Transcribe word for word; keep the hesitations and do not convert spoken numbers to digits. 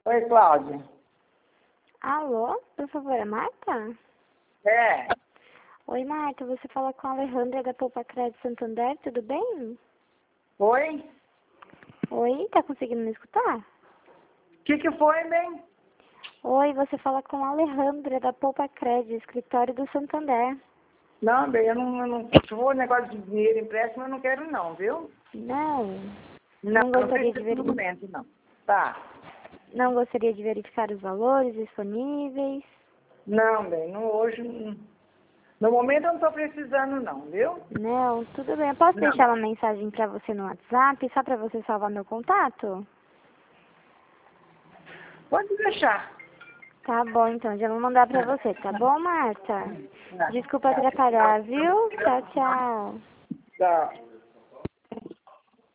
Oi, Cláudia. Alô, por favor, é Marta? É. Oi, Marta, você fala com a Alejandra da Poupa Crédito Santander, tudo bem? Oi? Oi, tá conseguindo me escutar? O que que foi, bem? Oi, você fala com a Alejandra da Poupa Crédito, escritório do Santander. Não, bem, eu não, eu não se for negócio de dinheiro empréstimo, eu não quero não, viu? Não, Não, não não gostaria de preciso no verificar, momento, não. Tá. não gostaria de verificar os valores disponíveis. Não, bem, não, hoje, não- no momento eu não estou precisando não, viu? Não, tudo bem. Eu posso Não. deixar uma mensagem pra você no WhatsApp, só pra você salvar meu contato? Pode deixar. Tá bom, então, já vou mandar pra você, tá bom, Marta? Tá. Desculpa atrapalhar, viu? Tchau, tchau. Tchau.